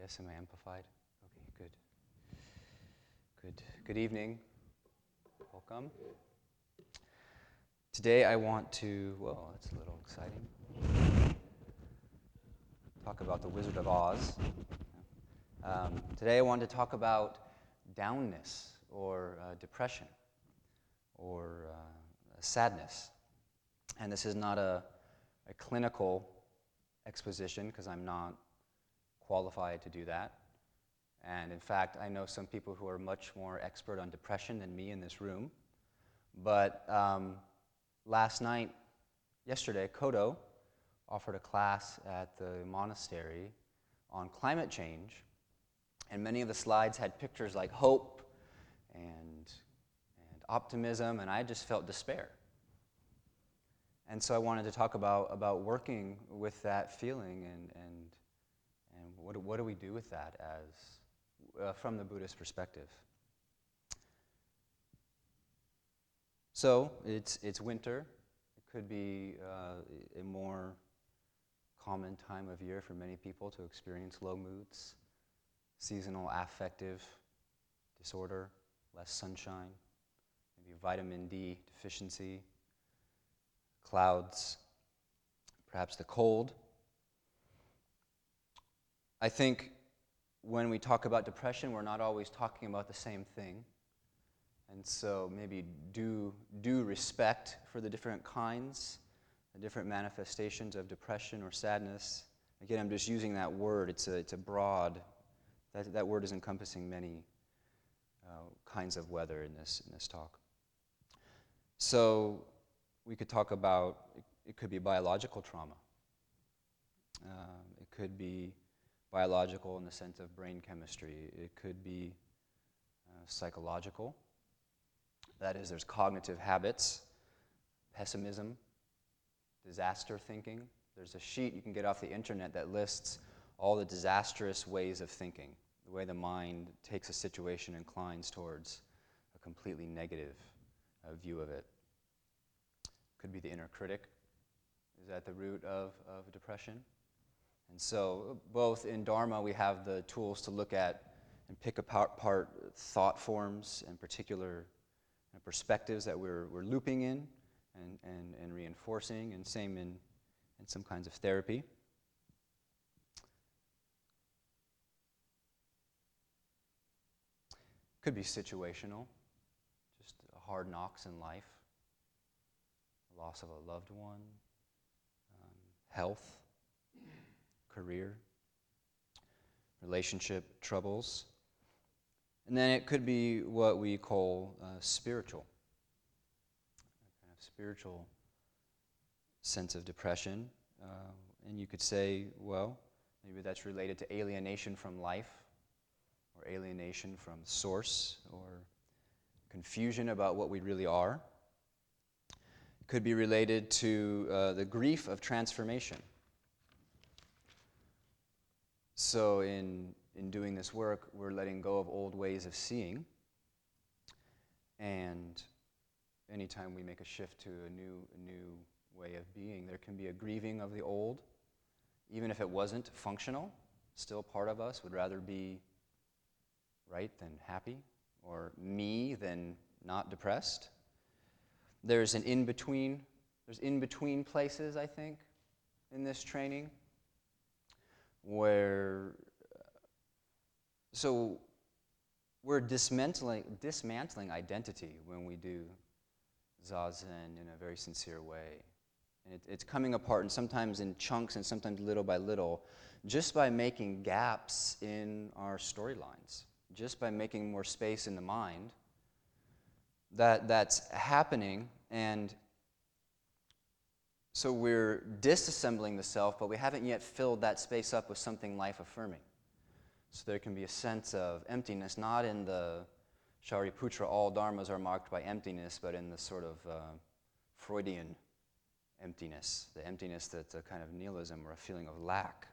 Yes, am I amplified? Okay, good. Good evening. Welcome. Today I want to, well, that's a little exciting, talk about the Wizard of Oz. Today I want to talk about downness or depression or sadness. And this is not a clinical exposition because I'm not qualified to do that. And in fact, I know some people who are much more expert on depression than me in this room. But yesterday, Kodo offered a class at the monastery on climate change. And many of the slides had pictures like hope and optimism, and I just felt despair. And so I wanted to talk about working with that feeling and what do we do with that as from the Buddhist perspective. So it's winter. It could be a more common time of year for many people to experience low moods, seasonal affective disorder, less sunshine, maybe vitamin D deficiency, clouds, perhaps the cold. I think when we talk about depression, we're not always talking about the same thing. And so maybe due respect for the different kinds, the different manifestations of depression or sadness. Again, I'm just using that word. It's a broad, that word is encompassing many kinds of weather in this talk. So we could talk about, it could be biological trauma. It could be biological in the sense of brain chemistry. It could be psychological. That is, there's cognitive habits, pessimism, disaster thinking. There's a sheet you can get off the internet that lists all the disastrous ways of thinking, the way the mind takes a situation and inclines towards a completely negative view of it. Could be the inner critic is at the root of depression. And so both in Dharma we have the tools to look at and pick apart thought forms and particular perspectives that we're looping in and reinforcing, and same in some kinds of therapy. Could be situational, just hard knocks in life, loss of a loved one, health, career, relationship troubles. And then it could be what we call spiritual, a kind of spiritual sense of depression. And you could say, well, maybe that's related to alienation from life, or alienation from source, or confusion about what we really are. It could be related to the grief of transformation. So in doing this work, we're letting go of old ways of seeing. And anytime we make a shift to a new way of being, there can be a grieving of the old. Even if it wasn't functional, still part of us would rather be right than happy, or me than not depressed. There's in-between places, I think, in this training, where so we're dismantling identity when we do Zazen in a very sincere way. And it's coming apart, and sometimes in chunks and sometimes little by little, just by making gaps in our storylines, just by making more space in the mind. That's happening, and so we're disassembling the self, but we haven't yet filled that space up with something life-affirming. So there can be a sense of emptiness, not in the Shariputra, all dharmas are marked by emptiness, but in the sort of Freudian emptiness, the emptiness that's a kind of nihilism or a feeling of lack.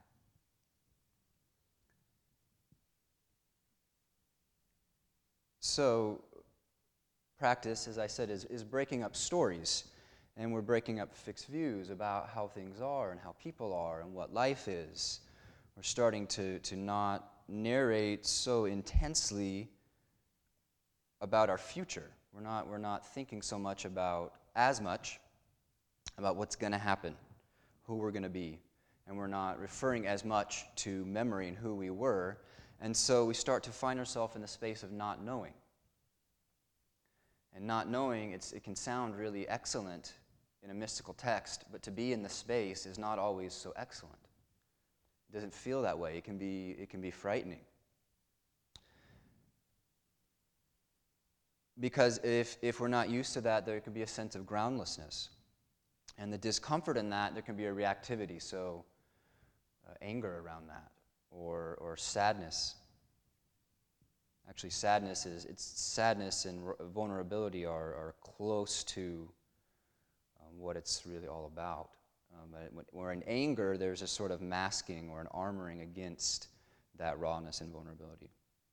So practice, as I said, is breaking up stories. And we're breaking up fixed views about how things are and how people are and what life is. We're starting to not narrate so intensely about our future. We're not thinking so much about what's going to happen, who we're going to be, and we're not referring as much to memory and who we were, and so we start to find ourselves in the space of not knowing. And not knowing, it can sound really excellent in a mystical text, but to be in the space is not always so excellent. It doesn't feel that way. It can be frightening. Because if we're not used to that, there can be a sense of groundlessness. And the discomfort in that, there can be a reactivity, so anger around that, or sadness. Actually, sadness and vulnerability are close to what it's really all about. Where in anger, there's a sort of masking or an armoring against that rawness and vulnerability.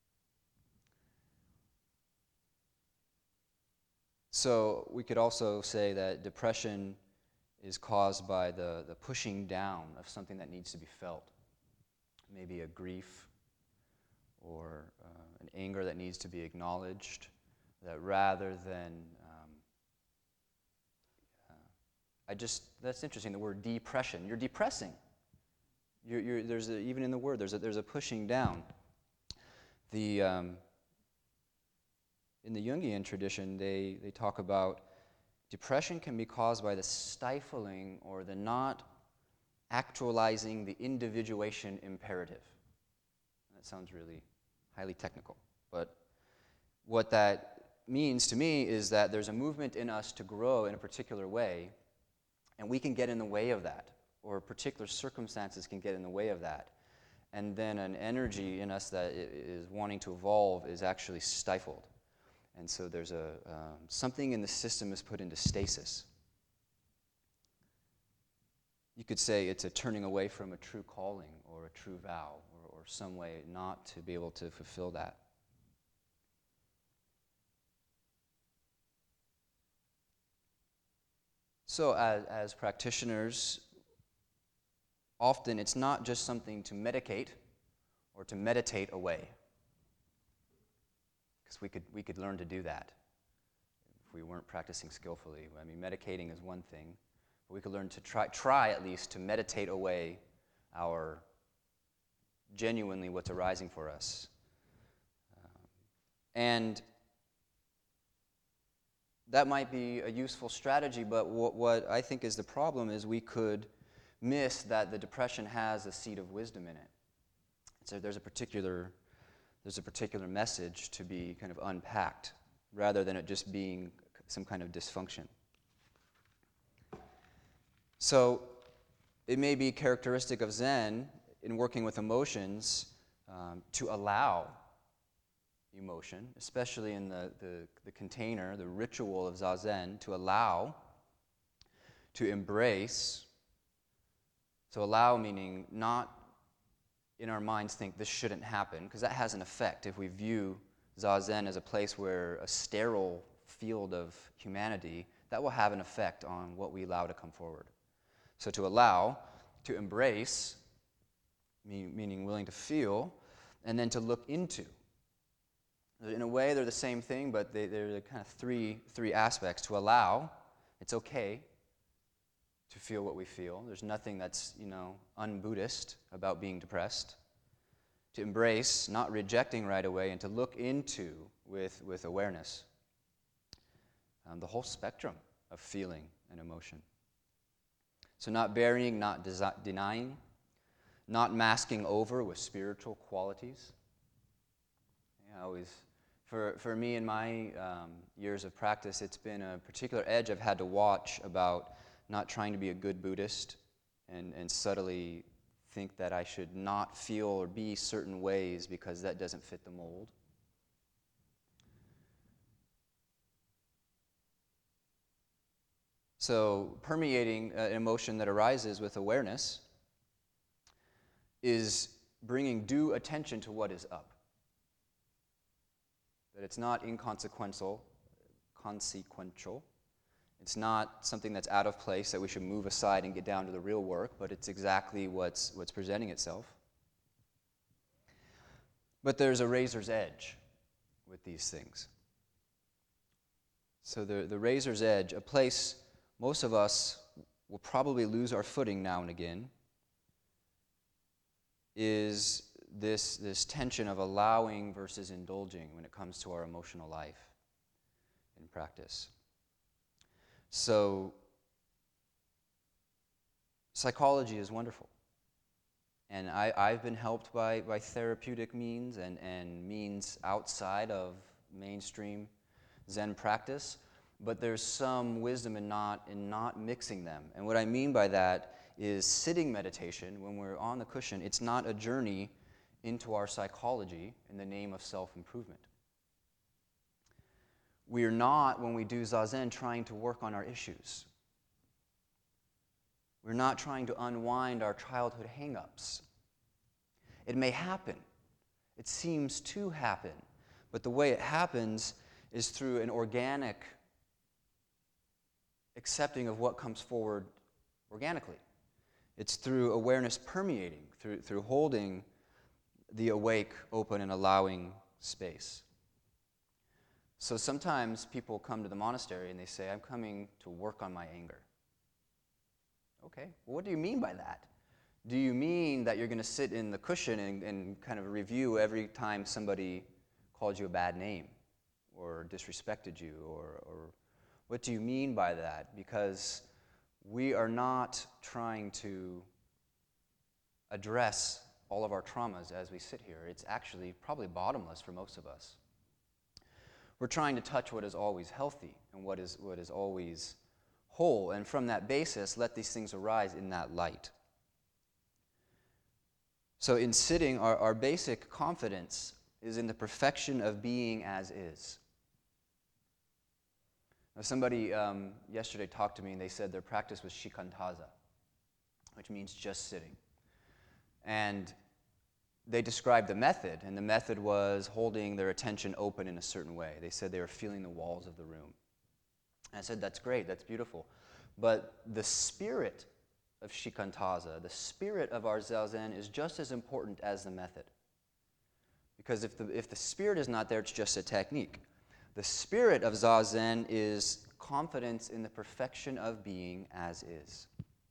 So we could also say that depression is caused by the pushing down of something that needs to be felt. Maybe a grief or an anger that needs to be acknowledged, that rather than, that's interesting, the word depression. You're depressing. Even in the word, there's a pushing down. In the Jungian tradition, they talk about depression can be caused by the stifling or the not actualizing the individuation imperative. That sounds really highly technical, but what that means to me is that there's a movement in us to grow in a particular way, and we can get in the way of that, or particular circumstances can get in the way of that, and then an energy in us that is wanting to evolve is actually stifled. And so there's something in the system is put into stasis. You could say it's a turning away from a true calling or a true vow or some way not to be able to fulfill that. So as practitioners, often it's not just something to medicate or to meditate away. Because we could learn to do that if we weren't practicing skillfully. I mean, medicating is one thing, but we could learn to try at least to meditate away our genuinely what's arising for us. And that might be a useful strategy, but what I think is the problem is we could miss that the depression has a seed of wisdom in it. So there's a particular message to be kind of unpacked, rather than it just being some kind of dysfunction. So it may be characteristic of Zen in working with emotions to allow emotion, especially in the container, the ritual of Zazen, to allow, to embrace. So allow meaning not in our minds think this shouldn't happen, because that has an effect. If we view Zazen as a place where a sterile field of humanity, that will have an effect on what we allow to come forward. So to allow, to embrace, meaning willing to feel, and then to look into. In a way, they're the same thing, but they're kind of three aspects. To allow, it's okay to feel what we feel. There's nothing that's, un-Buddhist about being depressed. To embrace, not rejecting right away, and to look into with awareness. The whole spectrum of feeling and emotion. So not burying, not denying, not masking over with spiritual qualities. For me in my years of practice, it's been a particular edge I've had to watch about not trying to be a good Buddhist and subtly think that I should not feel or be certain ways because that doesn't fit the mold. So permeating an emotion that arises with awareness is bringing due attention to what is up. That it's not consequential. It's not something that's out of place that we should move aside and get down to the real work, but it's exactly what's presenting itself. But there's a razor's edge with these things. So the razor's edge, a place most of us will probably lose our footing now and again, is this tension of allowing versus indulging when it comes to our emotional life in practice. So psychology is wonderful. And I've been helped by therapeutic means and means outside of mainstream Zen practice, but there's some wisdom in not mixing them. And what I mean by that is sitting meditation, when we're on the cushion, it's not a journey into our psychology in the name of self-improvement. We're not, when we do Zazen, trying to work on our issues. We're not trying to unwind our childhood hang-ups. It may happen. It seems to happen. But the way it happens is through an organic accepting of what comes forward organically. It's through awareness permeating, through holding the awake, open, and allowing space. So sometimes people come to the monastery and they say, I'm coming to work on my anger. Okay, well, what do you mean by that? Do you mean that you're going to sit in the cushion and kind of review every time somebody called you a bad name or disrespected you? Or what do you mean by that? Because we are not trying to address all of our traumas as we sit here. It's actually probably bottomless for most of us. We're trying to touch what is always healthy and what is always whole, and from that basis, let these things arise in that light. So in sitting, our basic confidence is in the perfection of being as is. Now, somebody yesterday talked to me and they said their practice was shikantaza, which means just sitting. And they described the method, and the method was holding their attention open in a certain way. They said they were feeling the walls of the room. And I said, that's great, that's beautiful. But the spirit of shikantaza, the spirit of our zazen, is just as important as the method. Because if the spirit is not there, it's just a technique. The spirit of zazen is confidence in the perfection of being as is.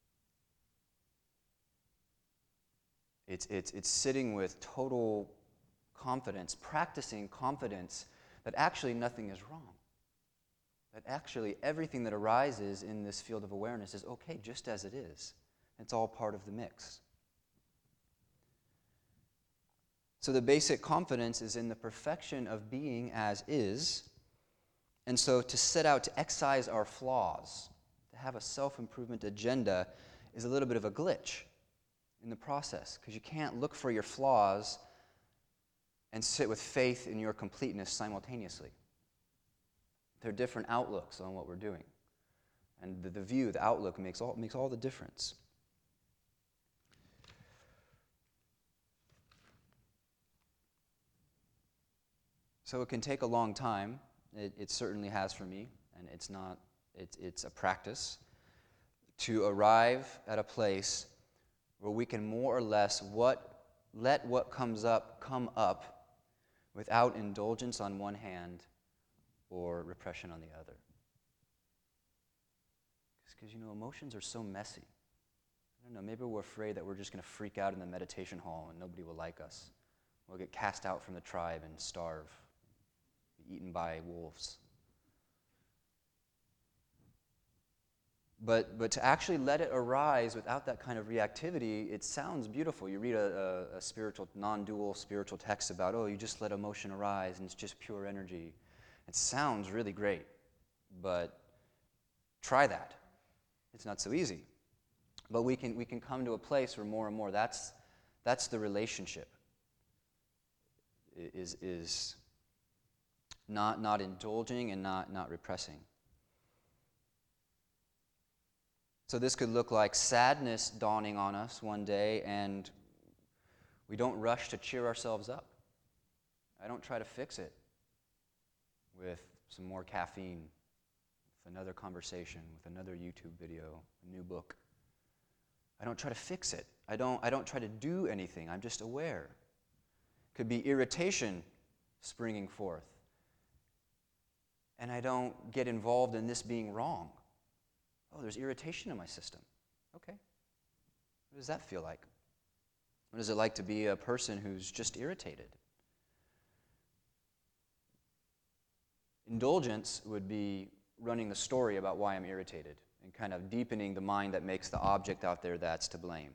It's sitting with total confidence, practicing confidence that actually nothing is wrong. That actually everything that arises in this field of awareness is okay just as it is. It's all part of the mix. So the basic confidence is in the perfection of being as is. And so to set out to excise our flaws, to have a self-improvement agenda, is a little bit of a glitch in the process, because you can't look for your flaws and sit with faith in your completeness simultaneously. There are different outlooks on what we're doing. And the view, the outlook makes all the difference. So it can take a long time. It certainly has for me, and it's a practice to arrive at a place where we can more or less let what comes up come up without indulgence on one hand or repression on the other. Because, emotions are so messy. I don't know, maybe we're afraid that we're just going to freak out in the meditation hall and nobody will like us. We'll get cast out from the tribe and starve, be eaten by wolves. But to actually let it arise without that kind of reactivity, it sounds beautiful. You read a spiritual, non-dual spiritual text about, you just let emotion arise and it's just pure energy. It sounds really great, but try that. It's not so easy. But we can come to a place where more and more that's the relationship. Is not indulging and not repressing. So this could look like sadness dawning on us one day, and we don't rush to cheer ourselves up. I don't try to fix it with some more caffeine, with another conversation, with another YouTube video, a new book. I don't try to fix it. I don't try to do anything. I'm just aware. Could be irritation springing forth. And I don't get involved in this being wrong. Oh, there's irritation in my system. Okay. What does that feel like? What is it like to be a person who's just irritated? Indulgence would be running the story about why I'm irritated and kind of deepening the mind that makes the object out there that's to blame.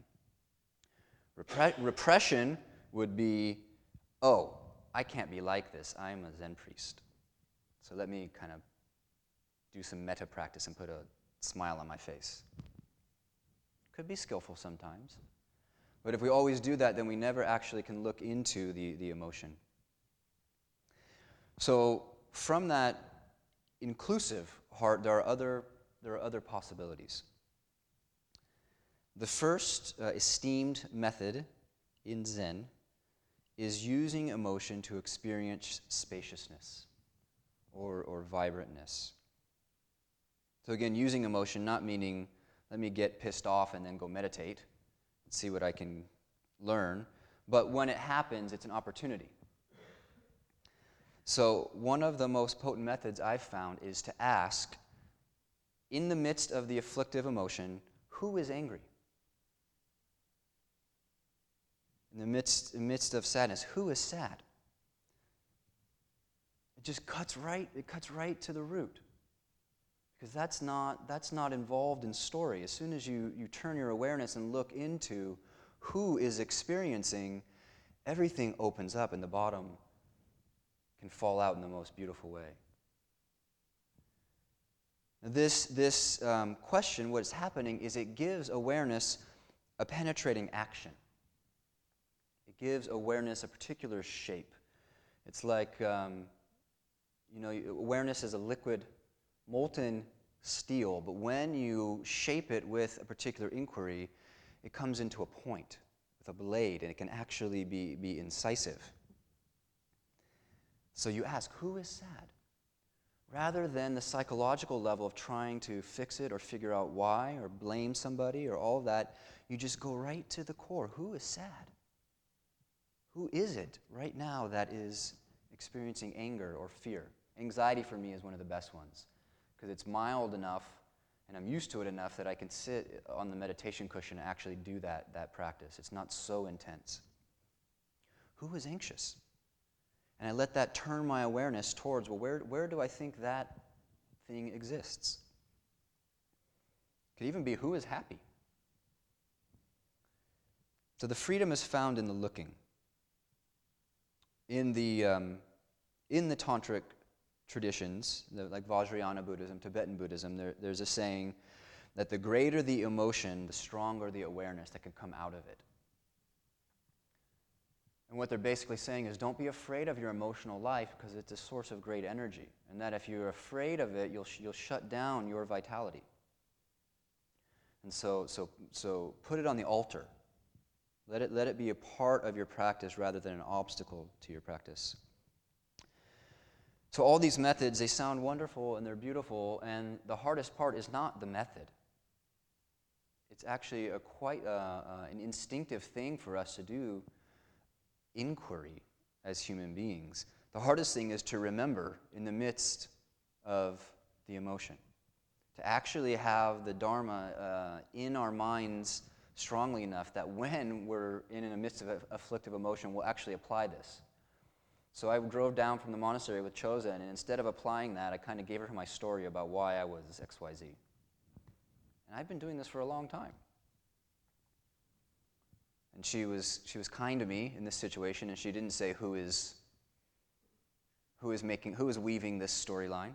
Repression would be, oh, I can't be like this. I'm a Zen priest. So let me kind of do some metta practice and put a smile on my face. Could be skillful sometimes. But if we always do that, then we never actually can look into the emotion. So from that inclusive heart, there are other possibilities. The first esteemed method in Zen is using emotion to experience spaciousness or vibrantness. So again, using emotion, not meaning let me get pissed off and then go meditate and see what I can learn, but when it happens, it's an opportunity. So one of the most potent methods I've found is to ask, in the midst of the afflictive emotion, who is angry? In the midst of sadness, who is sad? It just cuts right to the root. Because that's not involved in story. As soon as you turn your awareness and look into who is experiencing, everything opens up and the bottom can fall out in the most beautiful way. This question, what's happening is it gives awareness a penetrating action. It gives awareness a particular shape. It's like, awareness is a liquid, molten steel, but when you shape it with a particular inquiry, it comes into a point with a blade, and it can actually be incisive. So you ask, who is sad? Rather than the psychological level of trying to fix it or figure out why or blame somebody or all of that, you just go right to the core. Who is sad? Who is it right now that is experiencing anger or fear? Anxiety for me is one of the best ones because it's mild enough and I'm used to it enough that I can sit on the meditation cushion and actually do that practice. It's not so intense. Who is anxious? And I let that turn my awareness towards, well, where do I think that thing exists? It could even be who is happy. So the freedom is found in the looking. In the tantric traditions, like Vajrayana Buddhism, Tibetan Buddhism, there's a saying that the greater the emotion, the stronger the awareness that can come out of it. And what they're basically saying is don't be afraid of your emotional life because it's a source of great energy. And that if you're afraid of it, you'll shut down your vitality. And so put it on the altar. Let it be a part of your practice rather than an obstacle to your practice. So all these methods, they sound wonderful and they're beautiful, and the hardest part is not the method. It's actually quite an instinctive thing for us to do, inquiry as human beings. The hardest thing is to remember in the midst of the emotion. To actually have the Dharma in our minds strongly enough that when we're in the midst of afflictive emotion, we'll actually apply this. So I drove down from the monastery with Chozen, and instead of applying that, I kind of gave her my story about why I was XYZ. And I've been doing this for a long time. And she was kind to me in this situation, and she didn't say who is weaving this storyline,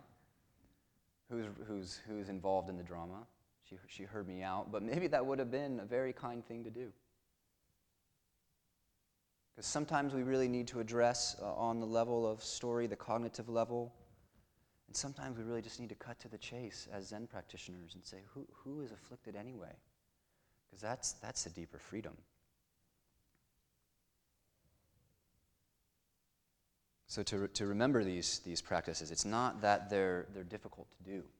who's involved in the drama. She heard me out, but maybe that would have been a very kind thing to do. Because sometimes we really need to address on the level of story, the cognitive level, and sometimes we really just need to cut to the chase as Zen practitioners and say, who is afflicted anyway? Because that's the deeper freedom. So to remember these practices, it's not that they're difficult to do.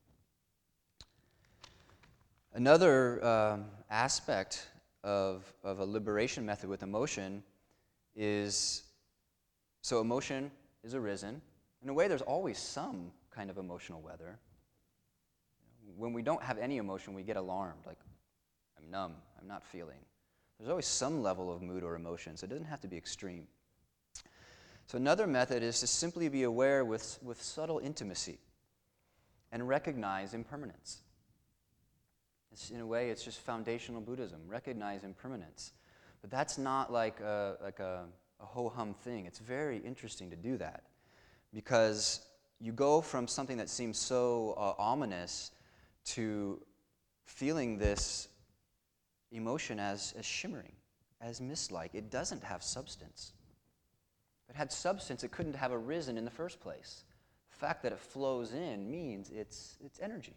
Another aspect of a liberation method with emotion is So emotion is arisen. In a way, there's always some kind of emotional weather. When we don't have any emotion, we get alarmed, like, I'm numb, I'm not feeling. There's always some level of mood or emotion, so it doesn't have to be extreme. So another method is to simply be aware with subtle intimacy and recognize impermanence. In a way, it's just foundational Buddhism. Recognize impermanence. But that's not like a ho-hum thing. It's very interesting to do that because you go from something that seems so ominous to feeling this emotion as shimmering, as mist-like. It doesn't have substance. If it had substance, it couldn't have arisen in the first place. The fact that it flows in means it's energy.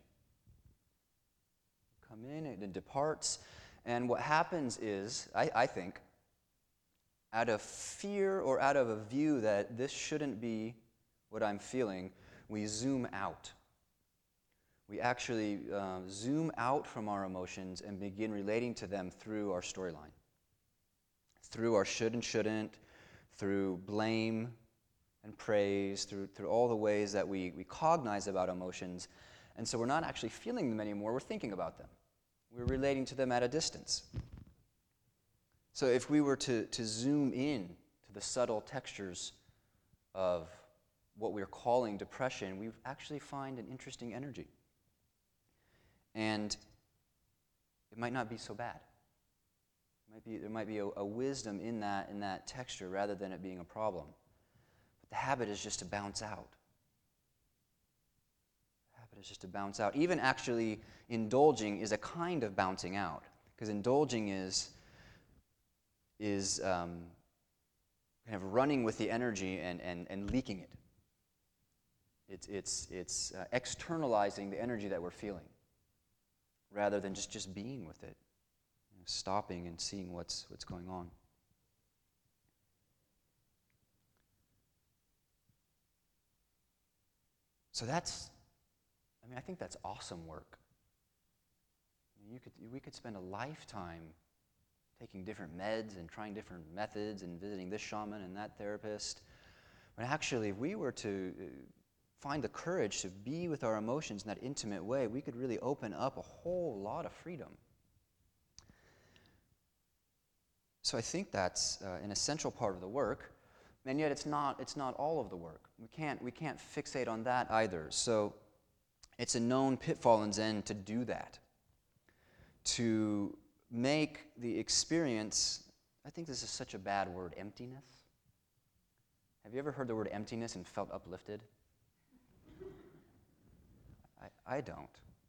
Come in, it departs, and what happens is, I think, out of fear or out of a view that this shouldn't be what I'm feeling, we zoom out. We actually zoom out from our emotions and begin relating to them through our storyline, through our should and shouldn't, through blame and praise, through all the ways that we cognize about emotions. And so we're not actually feeling them anymore, we're thinking about them. We're relating to them at a distance. So if we were to zoom in to the subtle textures of what we're calling depression, we actually find an interesting energy. And it might not be so bad. There might be a wisdom in that texture rather than it being a problem. But the habit is just to bounce out. The habit is just to bounce out. Even actually indulging is a kind of bouncing out, because indulging is kind of running with the energy and leaking it. It's externalizing the energy that we're feeling, rather than just being with it, stopping and seeing what's going on. So I think that's awesome work. We could spend a lifetime taking different meds and trying different methods and visiting this shaman and that therapist. But actually, if we were to find the courage to be with our emotions in that intimate way, we could really open up a whole lot of freedom. So I think that's an essential part of the work, and yet it's not all of the work. We can't fixate on that either. So it's a known pitfall in Zen to do that, to make the experience, I think this is such a bad word, emptiness. Have you ever heard the word emptiness and felt uplifted? I don't.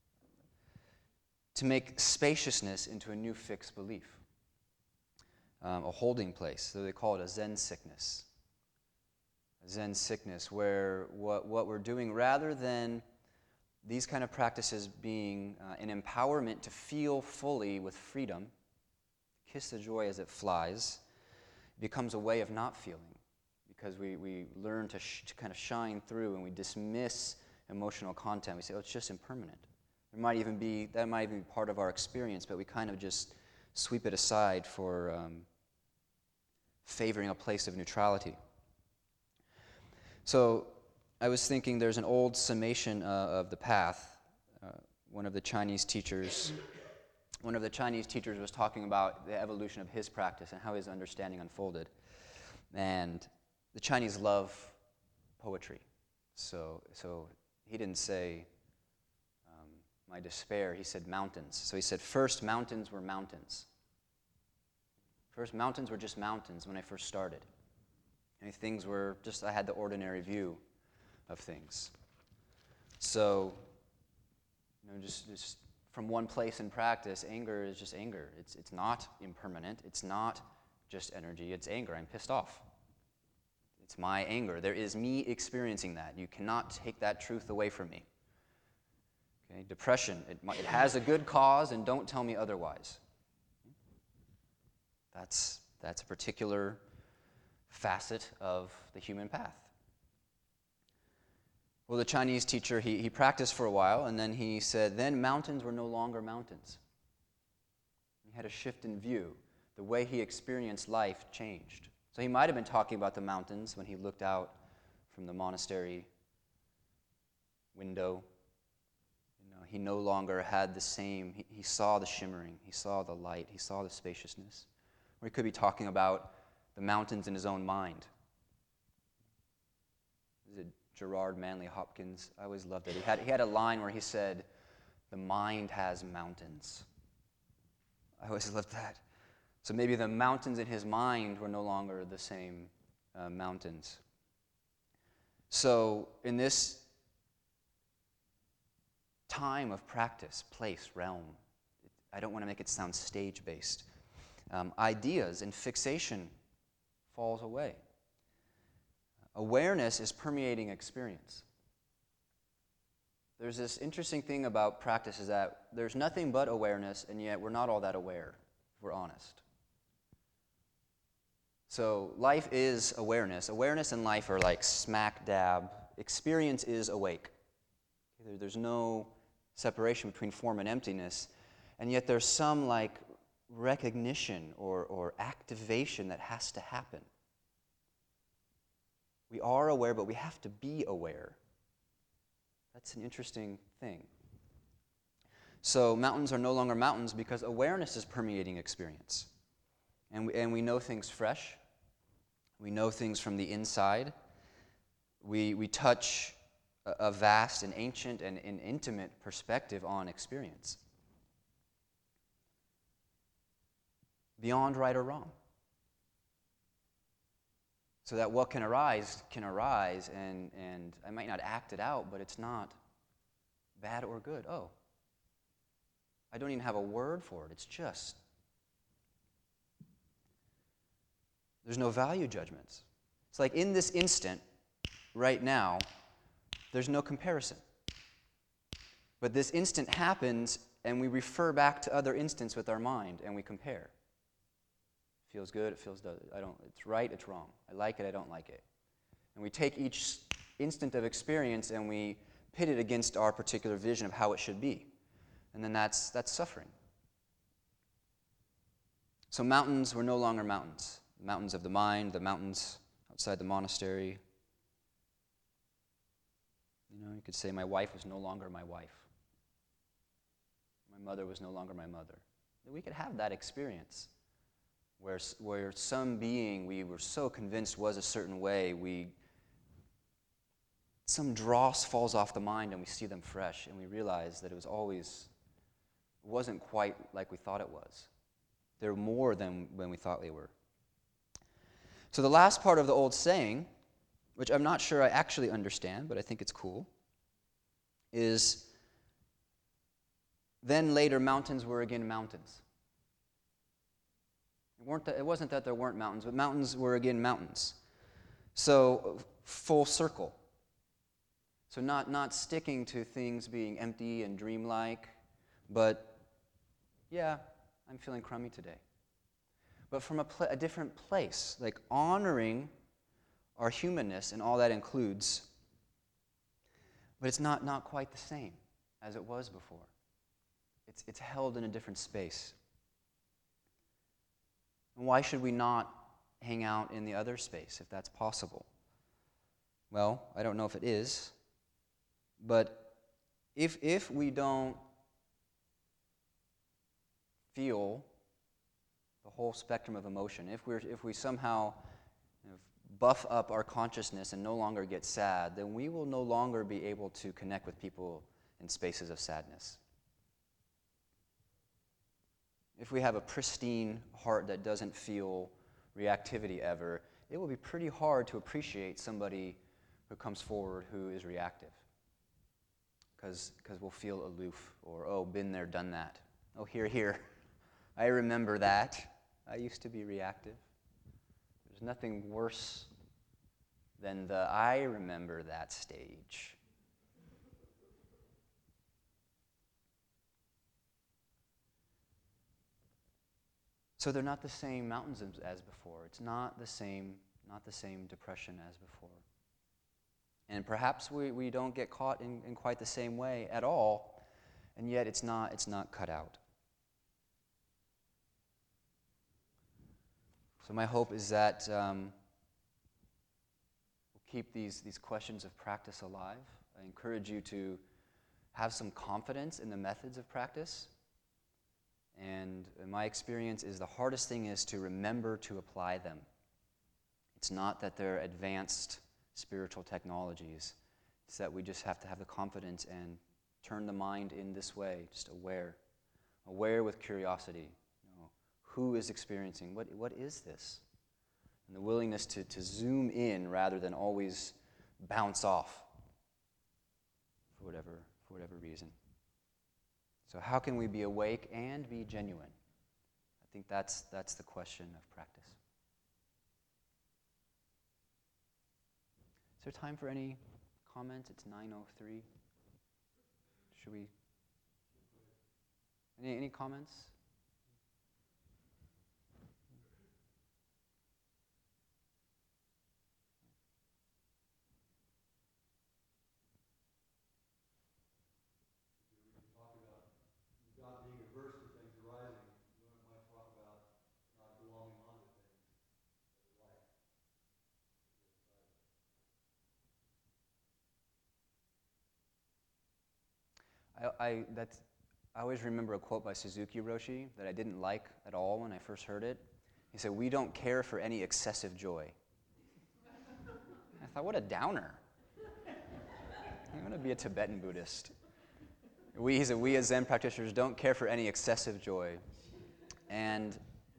To make spaciousness into a new fixed belief, a holding place. So they call it a Zen sickness. A Zen sickness where what we're doing, rather than these kind of practices being an empowerment to feel fully with freedom, kiss the joy as it flies, becomes a way of not feeling, because we learn to kind of shine through and we dismiss emotional content. We say, oh, it's just impermanent. That might even be part of our experience, but we kind of just sweep it aside for favoring a place of neutrality. So I was thinking there's an old summation of the path. One of the Chinese teachers was talking about the evolution of his practice and how his understanding unfolded. And the Chinese love poetry. So he didn't say my despair, he said mountains. So he said, first mountains were mountains. First mountains were just mountains when I first started. And things were just, I had the ordinary view of things. So, just from one place in practice, anger is just anger. It's not impermanent. It's not just energy. It's anger. I'm pissed off. It's my anger. There is me experiencing that. You cannot take that truth away from me. Okay? Depression, it has a good cause, and don't tell me otherwise. That's a particular facet of the human path. Well, the Chinese teacher, he practiced for a while, and then he said, then mountains were no longer mountains. He had a shift in view. The way he experienced life changed. So he might have been talking about the mountains when he looked out from the monastery window. He no longer had the same, he saw the shimmering, he saw the light, he saw the spaciousness. Or he could be talking about the mountains in his own mind. Is it Gerard Manley Hopkins? I always loved it. He had a line where he said, "The mind has mountains." I always loved that. So maybe the mountains in his mind were no longer the same mountains. So in this time of practice, place, realm, I don't want to make it sound stage-based. Ideas and fixation falls away. Awareness is permeating experience. There's this interesting thing about practice is that there's nothing but awareness, and yet we're not all that aware, if we're honest. So life is awareness. Awareness and life are like smack dab. Experience is awake. There's no separation between form and emptiness, and yet there's some like recognition or activation that has to happen. We are aware, but we have to be aware. That's an interesting thing. So mountains are no longer mountains because awareness is permeating experience. And we know things fresh. We know things from the inside. We touch a vast and ancient and an intimate perspective on experience. Beyond right or wrong. So that what can arise, and I might not act it out, but it's not bad or good. Oh, I don't even have a word for it. It's just, there's no value judgments. It's like in this instant, right now, there's no comparison. But this instant happens, and we refer back to other instants with our mind, and we compare. Feels good, it feels, it's right, it's wrong. I like it, I don't like it. And we take each instant of experience and we pit it against our particular vision of how it should be. And then that's suffering. So mountains were no longer mountains. The mountains of the mind, the mountains outside the monastery. You could say my wife was no longer my wife. My mother was no longer my mother. We could have that experience. Where some being we were so convinced was a certain way, some dross falls off the mind and we see them fresh and we realize that it wasn't quite like we thought it was. They're more than when we thought they were. So the last part of the old saying, which I'm not sure I actually understand, but I think it's cool, is then later mountains were again mountains. It wasn't that there weren't mountains, but mountains were again mountains. So full circle. So not sticking to things being empty and dreamlike, but yeah, I'm feeling crummy today. But from a different place, like honoring our humanness and all that includes, but it's not quite the same as it was before. It's held in a different space. And why should we not hang out in the other space if that's possible? Well, I don't know if it is, but if we don't feel the whole spectrum of emotion, if we somehow buff up our consciousness and no longer get sad, then we will no longer be able to connect with people in spaces of sadness. If we have a pristine heart that doesn't feel reactivity ever, it will be pretty hard to appreciate somebody who comes forward who is reactive. Because we'll feel aloof, or, oh, been there, done that. Oh, here. I remember that. I used to be reactive. There's nothing worse than the I remember that stage. So they're not the same mountains as before. It's not the same depression as before. And perhaps we don't get caught in quite the same way at all, and yet it's not cut out. So my hope is that we'll keep these questions of practice alive. I encourage you to have some confidence in the methods of practice. And my experience is the hardest thing is to remember to apply them. It's not that they're advanced spiritual technologies. It's that we just have to have the confidence and turn the mind in this way, just aware with curiosity. Who is experiencing? What is this? And the willingness to zoom in rather than always bounce off for whatever reason. So how can we be awake and be genuine? I think that's the question of practice. Is there time for any comments? It's 9:03. Should we? Any comments? God being averse to things arising, you might talk about not belonging onto things that are like. I always remember a quote by Suzuki Roshi that I didn't like at all when I first heard it. He said, "We don't care for any excessive joy." I thought, what a downer. I'm going to be a Tibetan Buddhist. He said, we as Zen practitioners don't care for any excessive joy. And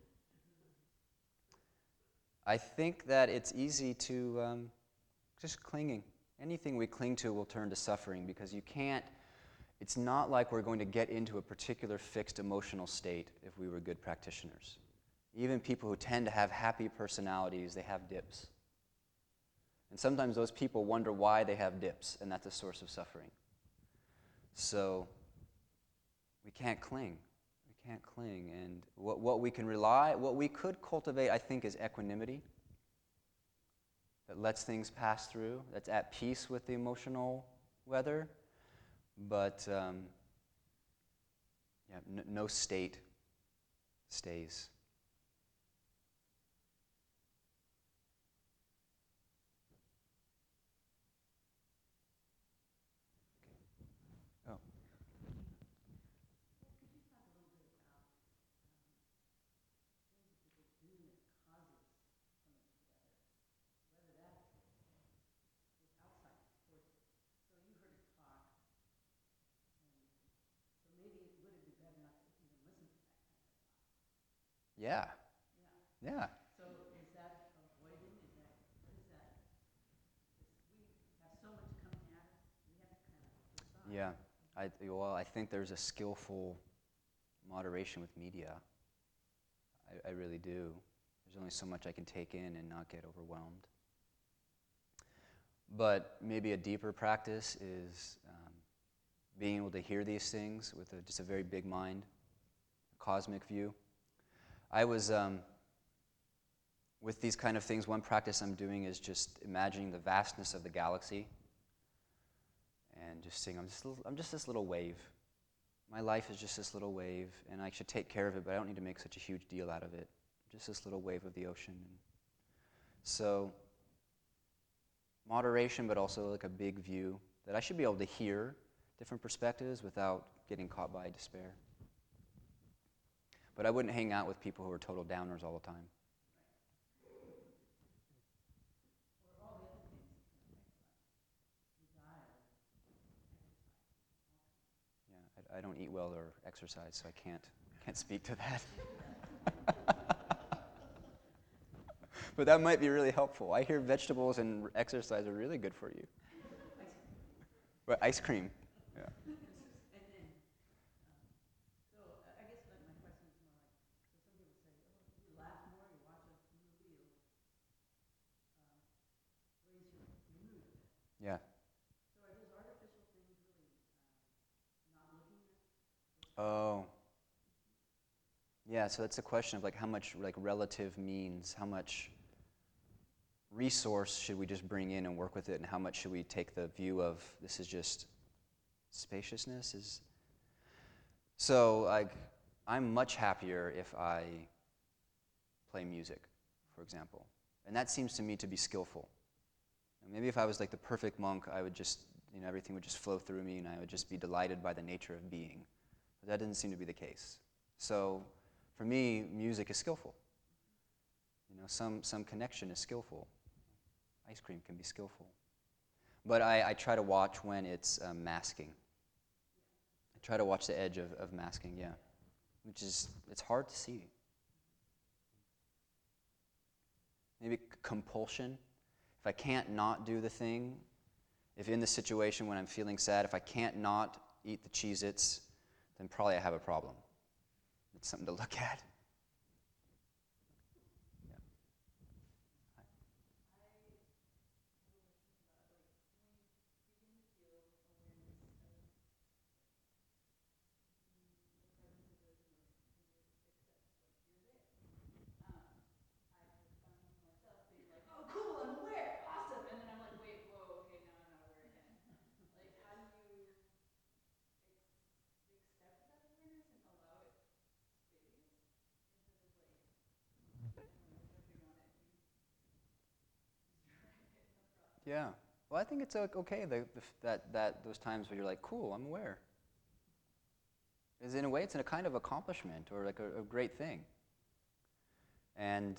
I think that it's easy to just clinging. Anything we cling to will turn to suffering because you can't, it's not like we're going to get into a particular fixed emotional state if we were good practitioners. Even people who tend to have happy personalities, they have dips. And sometimes those people wonder why they have dips, and that's a source of suffering. So we can't cling. We can't cling. And what we could cultivate, I think, is equanimity that lets things pass through, that's at peace with the emotional weather, but no state stays. Oh. Yeah. Yeah. So is that avoiding? What is that? We have so much coming at us, we have to kind of decide. Yeah. I think there's a skillful moderation with media. I really do. There's only so much I can take in and not get overwhelmed. But maybe a deeper practice is being able to hear these things with just a very big mind, a cosmic view. I was, with these kind of things, one practice I'm doing is just imagining the vastness of the galaxy and just saying, I'm just this little wave. My life is just this little wave, and I should take care of it, but I don't need to make such a huge deal out of it. Just this little wave of the ocean. So, moderation, but also like a big view that I should be able to hear different perspectives without getting caught by despair. But I wouldn't hang out with people who are total downers all the time. Or all the other things desire, exercise. Yeah, I don't eat well or exercise, so I can't speak to that. But that might be really helpful. I hear vegetables and exercise are really good for you. But ice cream. Yeah. And then, so I guess my question is more like, so some people say, oh, you laugh more, you watch a movie, it'll raise your mood a bit. Yeah. So are those artificial things really not looking at? Oh. Yeah, so that's the question of like how much like relative means, how much resource should we just bring in and work with it, and how much should we take the view of this is just spaciousness? So I'm much happier if I play music. for example. And that seems to me to be skillful. And maybe if I was like the perfect monk, I would just, everything would just flow through me and I would just be delighted by the nature of being. But that doesn't seem to be the case. So for me, music is skillful. Some connection is skillful. Ice cream can be skillful. But I try to watch when it's masking. I try to watch the edge of masking, yeah. It's hard to see. Maybe compulsion. If I can't not do the thing, if in the situation when I'm feeling sad, if I can't not eat the Cheez-Its, then probably I have a problem. It's something to look at. Oh, cool, I'm aware, awesome. And then I'm like, wait, whoa, okay, now I'm not aware again. Like, how do you accept that awareness and allow it space instead of like, I don't know, jumping on it and Yeah. Well, I think it's okay that those times where you're like, cool, I'm aware. Because in a way, it's a kind of accomplishment or like a great thing. And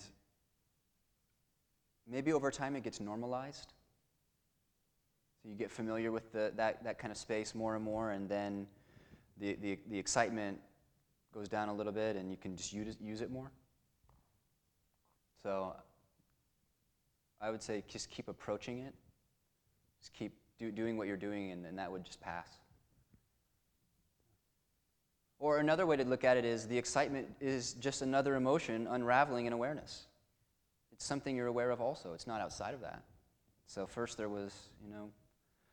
maybe over time it gets normalized. So you get familiar with that kind of space more and more, and then the excitement goes down a little bit, and you can just use it more. So I would say just keep approaching it. Just keep doing what you're doing, and that would just pass. Or another way to look at it is the excitement is just another emotion unraveling in awareness. It's something you're aware of also. It's not outside of that. So first there was,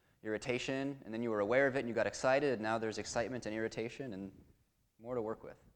irritation, and then you were aware of it and you got excited, and now there's excitement and irritation and more to work with.